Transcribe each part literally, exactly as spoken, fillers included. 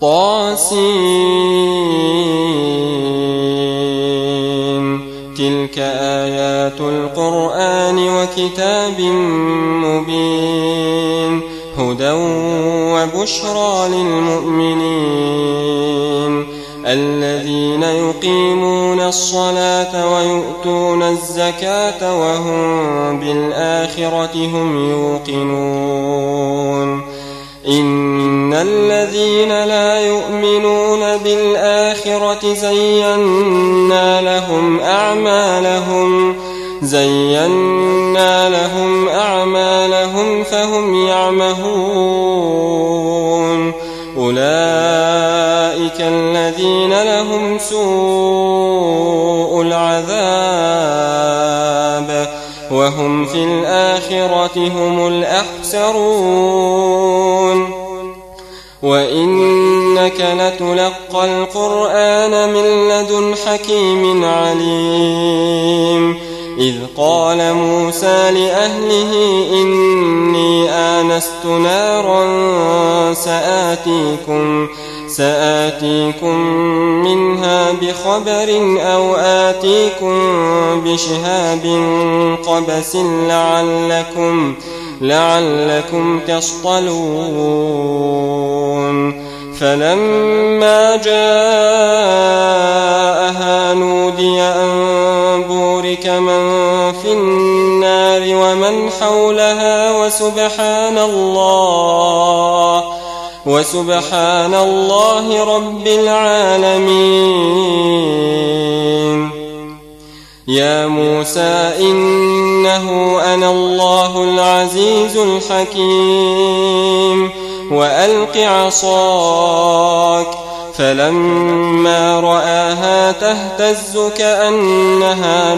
طاسين تلك آيات القرآن وكتاب مبين هدى وبشرى للمؤمنين الذين يقيمون الصلاة ويؤتون الزكاة وهم بالآخرة هم يوقنون إن الذين لا يؤمنون بالآخرة زينا لهم أعمالهم زينا لهم أعمالهم فهم يعمهون أولئك الذين لهم سوء العذاب وهم في الآخرة هم الأخسرون وإنك لتلقى القرآن من لدن حكيم عليم إذ قال موسى لأهله إني آنست نارا سآتيكم سآتيكم منها بخبر أو آتيكم بشهاب قبس لعلكم لعلكم تصطلون فلما جاءها نودي أن بورك من في النار ومن حولها وسبحان الله وسبحان الله رب العالمين يا موسى إنه أنا الله العزيز الحكيم وألق عصاك فلما رآها تهتز كأنها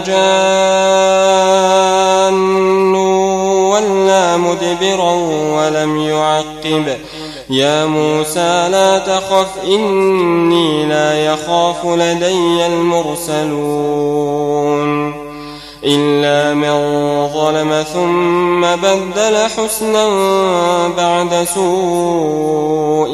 جان ولا مدبرا ولم يعقب يا موسى لا تخف إني لا يخاف لدي المرسلون إلا من ظلم ثم بدل حسنا بعد سوء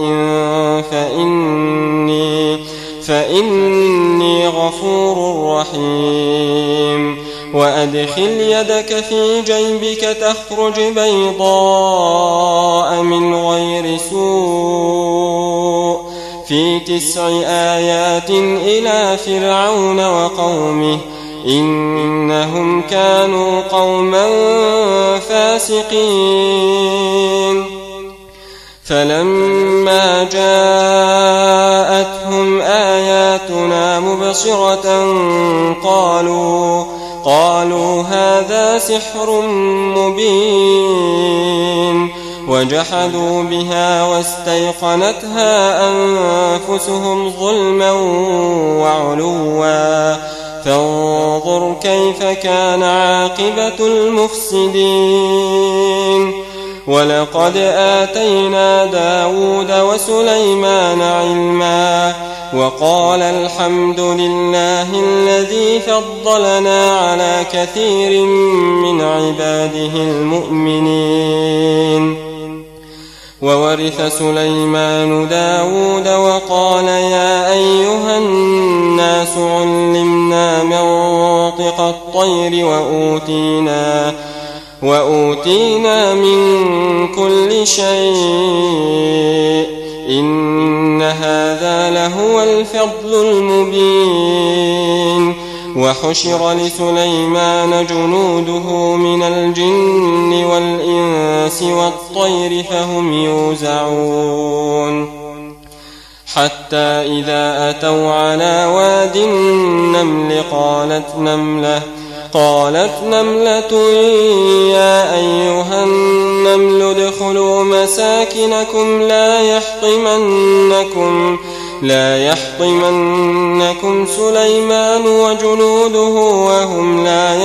فإني, فإني غفور رحيم وأدخل يدك في جيبك تخرج بيضاء من غير سوء في تسع آيات إلى فرعون وقومه إنهم كانوا قوما فاسقين فلما جاءتهم آياتنا مبصرة قالوا قالوا هذا سحر مبين وجحدوا بها واستيقنتها أنفسهم ظلما وعلوا فانظر كيف كان عاقبة المفسدين ولقد آتينا داود وسليمان علما وقال الحمد لله الذي فضلنا على كثير من عباده المؤمنين وورث سليمان داود وقال يا أيها الناس علمنا منطق الطير وأوتينا وأوتينا من كل شيء إن هذا لهو الفضل المبين وحشر لسليمان جنوده من الجن والإنس والطير فهم يوزعون حتى إذا أتوا على واد النمل قالت نملة قالت نملة يا أيها النمل ادخلوا مساكنكم لا يحطمنكم لا يحطمنكم سليمان وجنوده وهم لا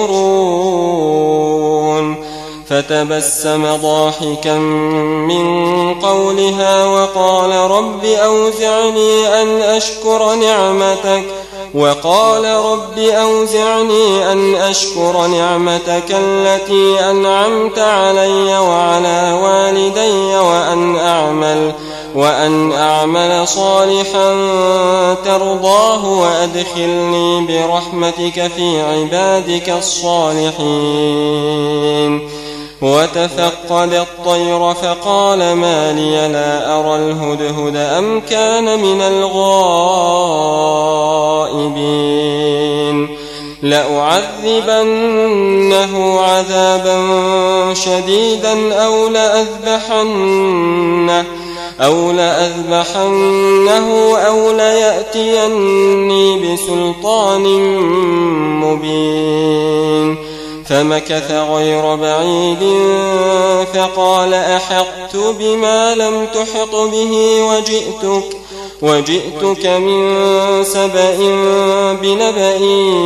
يشعرون فتبسم ضاحكا من قولها وقال رب أوزعني أن أشكر نعمتك وقال رب أوزعني أن أشكر نعمتك التي أنعمت علي وعلى والدي وأن أعمل وأن أعمل صالحا ترضاه وأدخلني برحمتك في عبادك الصالحين. وتفقد الطير فقال ما لي لا أرى الهدهد أم كان من الغائبين لأعذبنه عذابا شديدا أو لأذبحنه أو لأذبحنه أو ليأتيني بسلطان مبين. فمكث غير بعيد فقال أحطت بما لم تحط به وجئتك, وجئتك من سبأ بنبأ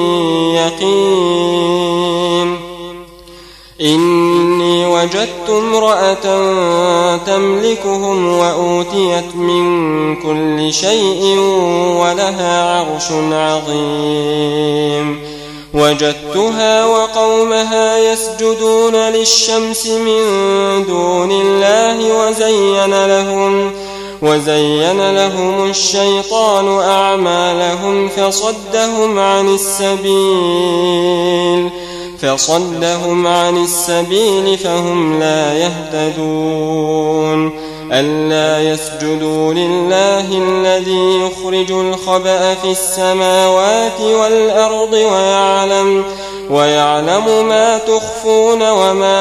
يقين. إني وجدت امرأة تملكهم وأوتيت من كل شيء ولها عرش عظيم. وجدتها وقومها يسجدون للشمس من دون الله وزين لهم وزين لهم الشيطان أعمالهم فصدهم عن السبيل فصدهم عن السبيل فهم لا يهتدون. ألا يسجدوا لله الذي يخرج الخبأ في السماوات والأرض ويعلم, ويعلم ما تخفون وما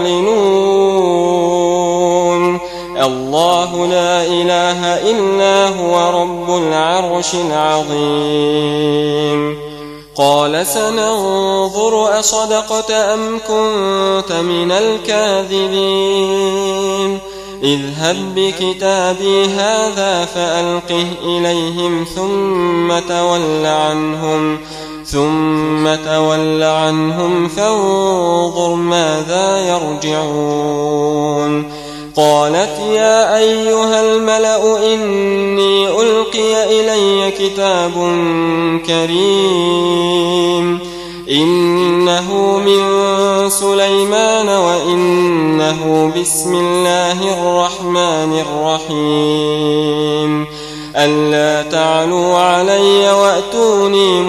تعلنون. الله لا إله إلا هو رب العرش العظيم. قال سننظر أصدقت أم كنت من الكاذبين. اذهب بكتابي هذا فألقه إليهم ثم تول عنهم ثم تول عنهم فانظر ماذا يرجعون. قالت يا أيها الملأ إني ألقي إلي كتاب كريم إنه من سليمان وإنه بسم الله الرحمن الرحيم. ألا تعلوا علي وأتوني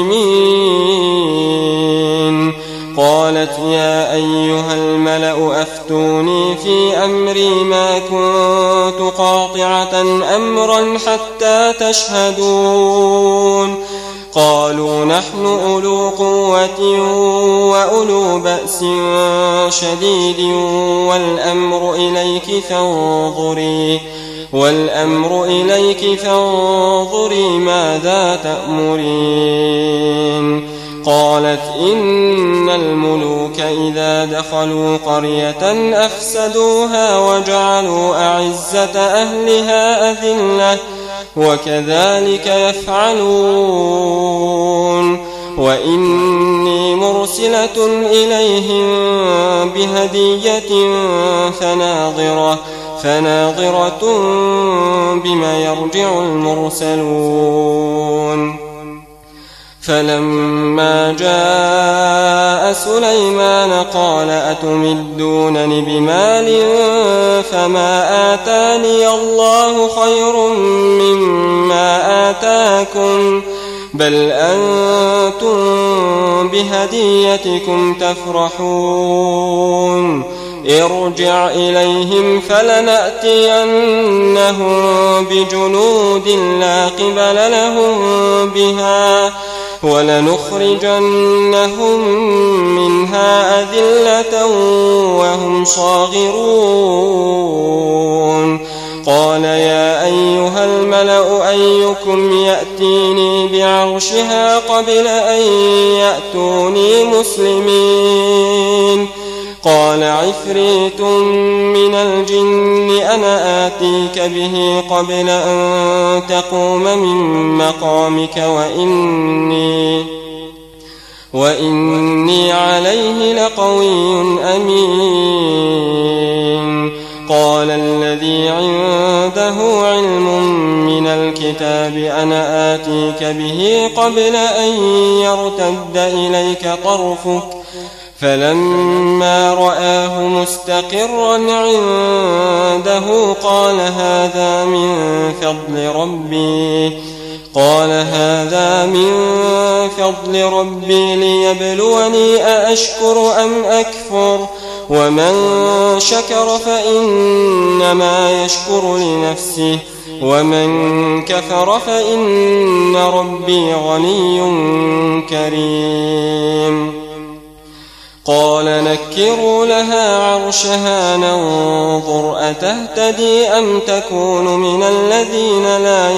مسلمين. قالت يا أيها الملأ أفتوني في أمري ما كنت قاطعة أمرا حتى تشهدون. قالوا نحن أولو قوة وأولو بأس شديد والأمر إليك فانظري والأمر إليك فانظري ماذا تأمرين. قالت إن الملوك إذا دخلوا قرية أفسدوها وجعلوا أعزة أهلها أذلة وكذلك يفعلون. وإني مرسلة إليهم بهدية فناظرة فناظرة بما يرجع المرسلون. فلما جاء سليمان قال أتمدونني بمال فما آتاني الله خير مما آتاكم بل أنتم بهديتكم تفرحون. ارجع إليهم فلنأتينهم بجنود لا قبل لهم بها ولنخرجنهم منها أذلة وهم صاغرون. قال يا أيها الملأ أيكم يأتيني بعرشها قبل أن يأتوني مسلمين. قال عفريت من الجن أنا آتيك به قبل أن تقوم من مقامك وإني, وإني عليه لقوي أمين. قال الذي عنده علم من الكتاب أنا آتيك به قبل أن يرتد إليك طرفك فلما رآه مستقرا عنده قال هذا من فضل ربي قال هذا من فضل ربي ليبلوني أأشكر أم أكفر ومن شكر فإنما يشكر لنفسه ومن كفر فإن ربي غني كريم. قال نكروا لها عرشها ننظر أتهتدي أم تكون من الذين لا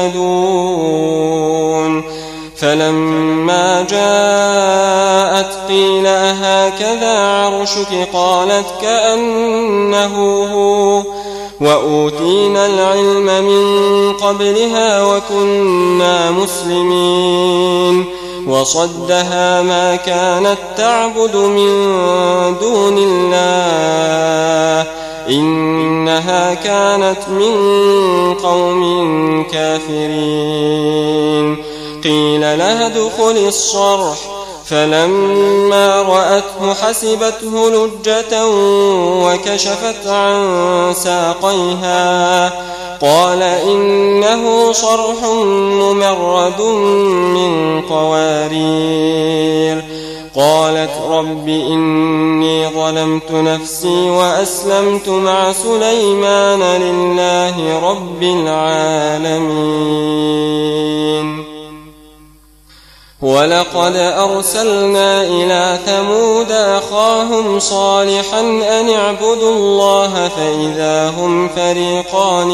يهتدون. فلما جاءت قيل أهكذا عرشك قالت كأنه هو وأوتينا العلم من قبلها وكنا مسلمين. وصدها ما كانت تعبد من دون الله إنها كانت من قوم كافرين. قيل لها ادخل الصرح فلما رأته حسبته لجة وكشفت عن ساقيها قال إنه صرح ممرد من قوارير. قالت رب إني ظلمت نفسي وأسلمت مع سليمان لله رب العالمين. ولقد أرسلنا إلى ثمود أخاهم صالحا أن اعبدوا الله فإذا هم فريقان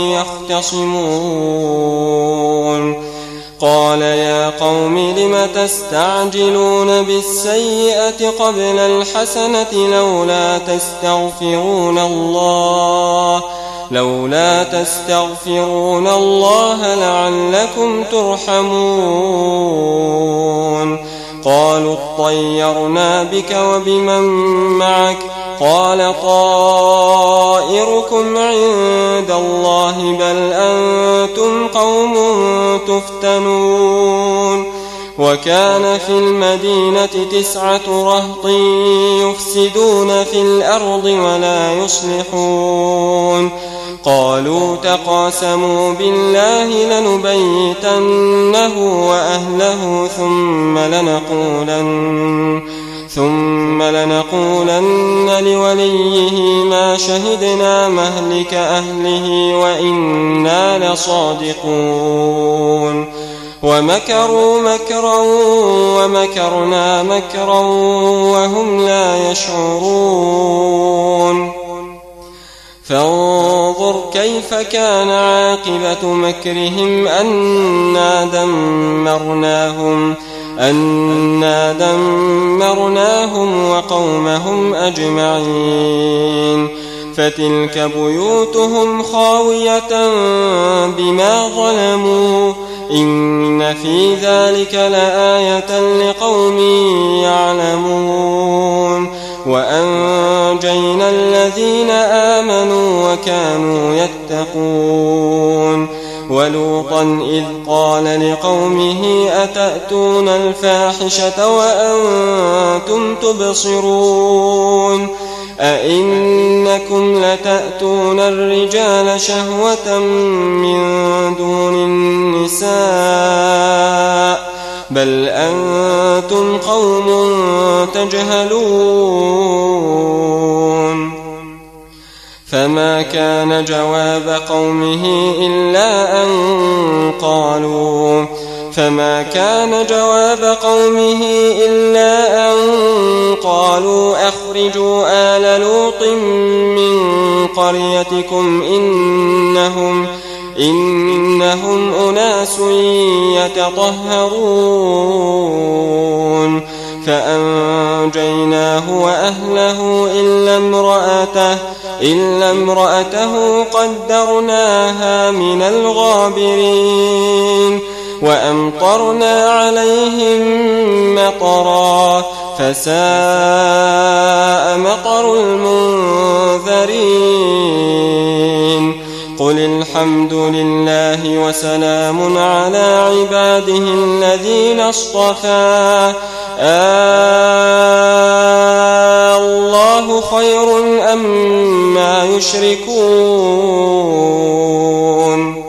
يختصمون. قال يا قوم لم تستعجلون بالسيئة قبل الحسنة لولا تستغفرون الله لولا تستغفرون الله لعلكم ترحمون. قالوا اطيرنا بك وبمن معك قال طائركم عند الله بل أنتم قوم تفتنون. وكان في المدينة تسعة رهط يفسدون في الأرض ولا يصلحون. قالوا تقاسموا بالله لنبيتنه وأهله ثم لنقولن ثم لنقولن لوليه ما شهدنا مهلك أهله وإنا لصادقون. ومكروا مكرا ومكرنا مكرا وهم لا يشعرون. فانظر كيف كان عاقبة مكرهم أنا دمرناهم أنا دمرناهم وقومهم أجمعين. فتلك بيوتهم خاوية بما ظلموا إن في ذلك لآية لقوم يعلمون. وأنجينا الذين آمنوا وكانوا يتقون. ولوطا إذ قال لقومه أتأتون الفاحشة وأنتم تبصرون أئنكم لتأتون الرجال شهوة من دون النساء بل أنتم قوم تجهلون. فما كان جواب قومه إلا أن قالوا فما كان جواب قومه إلا أن قالوا أخرجوا آل لوط من قريتكم إنهم إنهم أناس يتطهرون. فأنجيناه وأهله إلا امرأته إلا امرأته قدرناها من الغابرين. وأمطرنا عليهم مطرا فساء مطر المنذرين. قل الحمد لله وسلام على عباده الذين اصطفى الله خير أم ما يشركون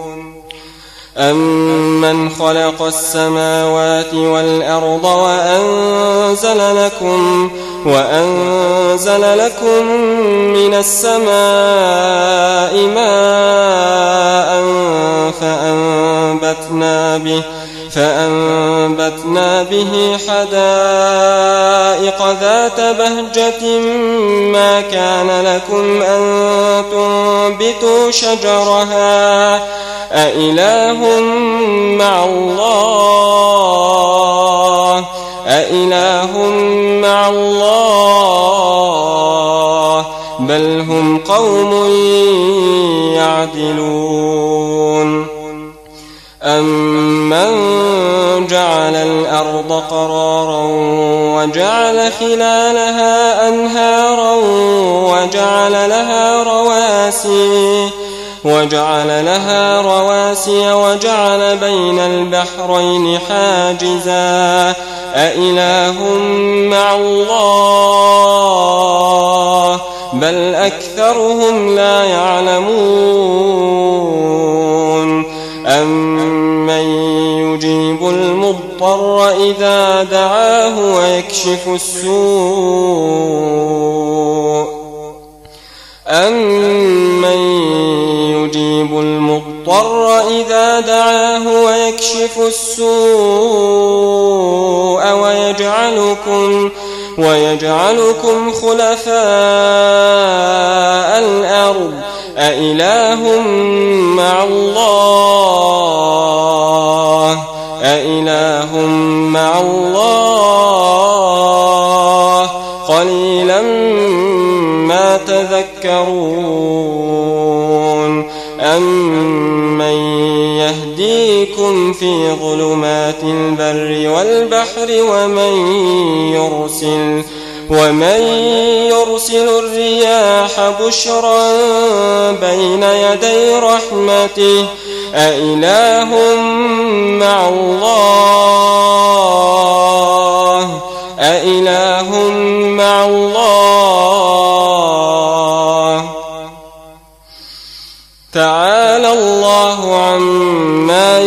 أمن خلق السماوات والأرض وأنزل لكم وأنزل لكم من السماء ماء فأنبتنا به فأنبتنا به حدائق ذات بهجة ما كان لكم أن تنبتوا شجرها أإله مع الله أإله مع الله بل هم قوم يعدلون أمن جعل الأرض قرارا وجعل خلالها أنهارا وجعل لها رواسي وجعل لها رواسي وجعل بين البحرين حاجزا أإله مع الله بل أكثرهم لا يعلمون أمن يجيب المضطر إذا دعاه ويكشف السوء أمن يجيب المضطر إذا دعاه ويكشف السوء ويجعلكم ويجعلكم خلفاء الأرض أإله مع الله أإله مع الله قليلا ما تذكرون أمن يهديكم في ظلمات البر والبحر ومن يرسل ومن يرسل الرياح بشرا بين يدي رحمته أإله مع الله أإله مع الله تعالى الله عما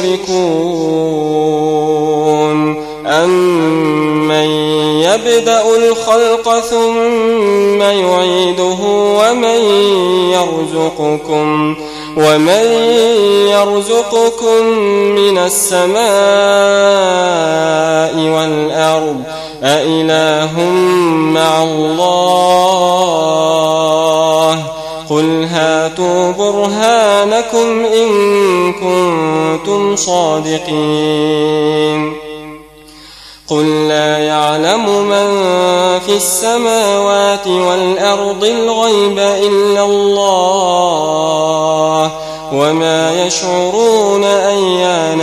يشركون أمن يبدأ الخلق ثم يعيده ومن يرزقكم ومن يرزقكم من السماء والأرض أإله مع الله قل هاتوا برهانكم إن كنتم صادقين قل لا يعلم من في السماوات والأرض الغيب إلا الله وما يشعرون أيان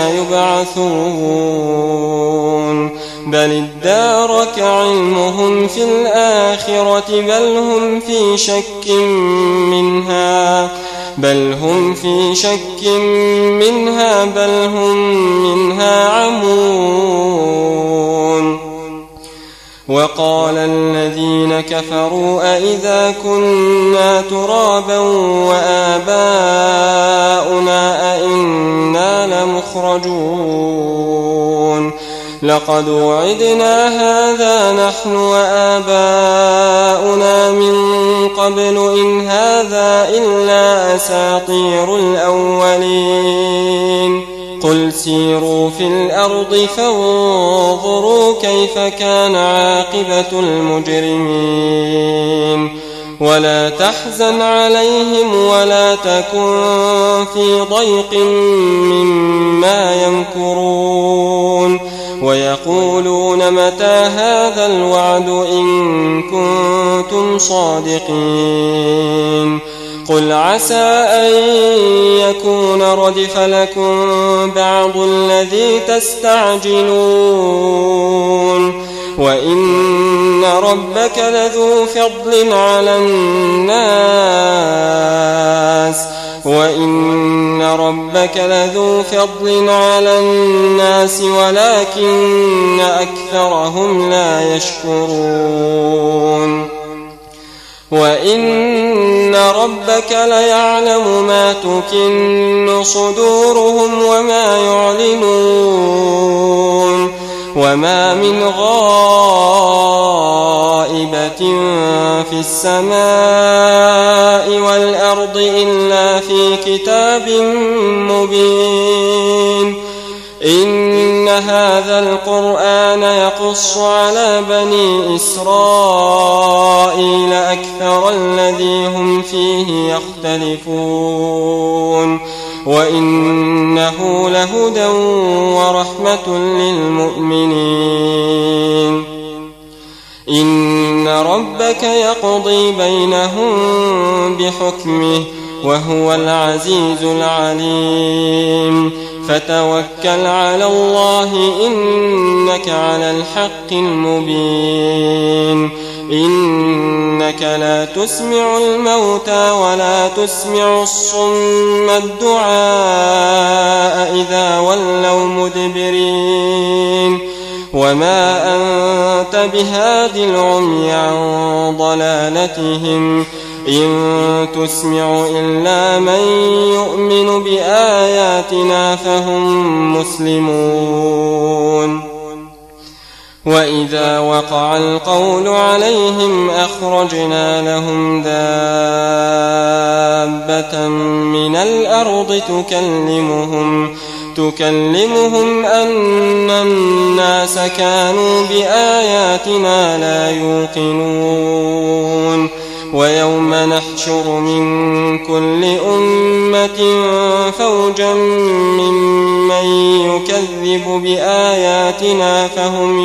يبعثون بل ادارك علمهم في الآخرة بل هم في شك منها بل هم في شك منها بل هم منها عمون وقال الذين كفروا أئذا كنا ترابا وآباؤنا أئنا لمخرجون لقد وعدنا هذا نحن وآباؤنا من قبل إن هذا إلا أساطير الأولين قل سيروا في الأرض فانظروا كيف كان عاقبة المجرمين ولا تحزن عليهم ولا تكن في ضيق مما يمكرون ويقولون متى هذا الوعد إن كنتم صادقين قل عسى أن يكون ردف لكم بعض الذي تستعجلون وإن ربك لذو فضل على الناس وإن ربك لذو فضل على الناس ولكن أكثرهم لا يشكرون وإن ربك ليعلم ما تكن صدورهم وما يعلنون وما من غائبة في السماء والأرض إلا في كتاب مبين إن هذا القرآن يقص على بني إسرائيل أكثر الذي هم فيه يختلفون وإنه لهدى ورحمة للمؤمنين إن ربك يقضي بينهم بحكمه وهو العزيز العليم فتوكل على الله إنك على الحق المبين إنك لا تسمع الموتى ولا تسمع الصم الدعاء إذا ولوا مدبرين وما أنت بهاد العمي عن ضلالتهم إن تسمع إلا من يؤمن بآياتنا فهم مسلمون وإذا وقع القول عليهم أخرجنا لهم دابة من الأرض تكلمهم تكلمهم أن الناس كانوا بآياتنا لا يوقنون ويوم نحشر من كل أمة فوجا ممن يكذب بآياتنا فهم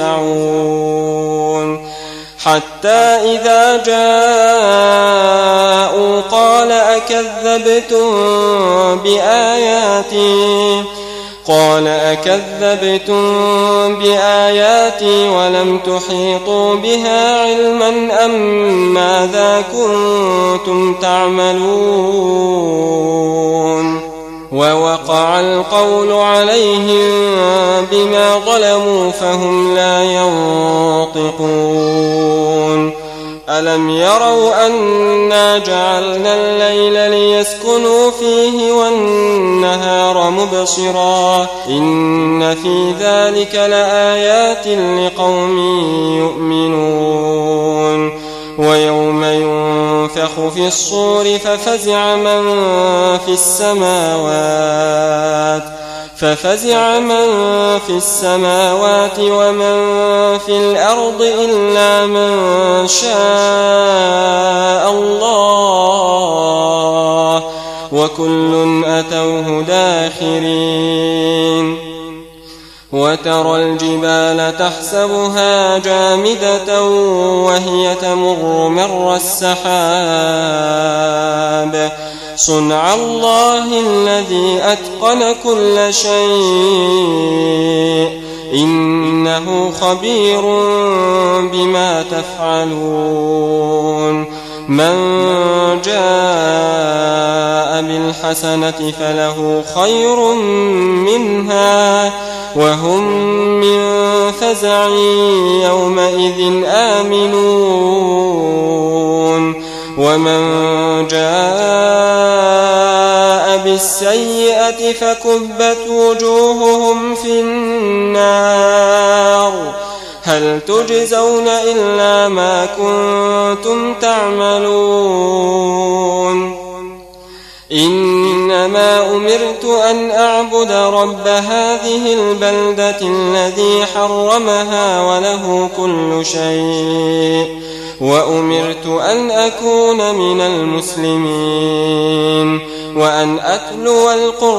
يوزعون حتى إذا جاءوا قال أكذبتم بآياتي قال أكذبتم بآياتي ولم تحيطوا بها علما أم ماذا كنتم تعملون ووقع القول عليهم بما ظلموا فهم لا ينطقون ألم يروا أنا جعلنا الليل ليسكنوا فيه والنهار مبصرا إن في ذلك لآيات لقوم يؤمنون ويوم ينفخ في الصور ففزع من في السماوات ففزع من في السماوات ومن في الأرض إلا من شاء الله وكل أتوه داخرين وترى الجبال تحسبها جامدة وهي تمر مر السحاب صنع الله الذي أتقن كل شيء إنه خبير بما تفعلون من جاء بالحسنة فله خير منها وهم من فزع يومئذ آمنون ومن جاء بالسيئة فكبت وجوههم في النار هل تجزون إلا ما كنتم تعملون إنما أمرت أن أعبد رب هذه البلدة الذي حرمها وله كل شيء وأمرت أن أكون من المسلمين وأن أتلو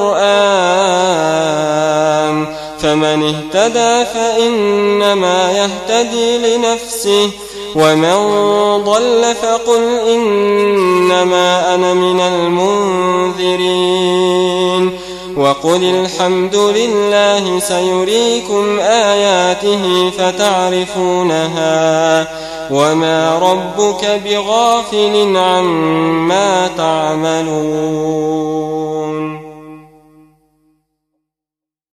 القرآن فمن اهتدى فإنما يهتدي لنفسه ومن ضل فقل إنما أنا من المنذرين قل الحمد لله سيريكم آياته فتعرفونها وما ربك بغافل عما تعملون.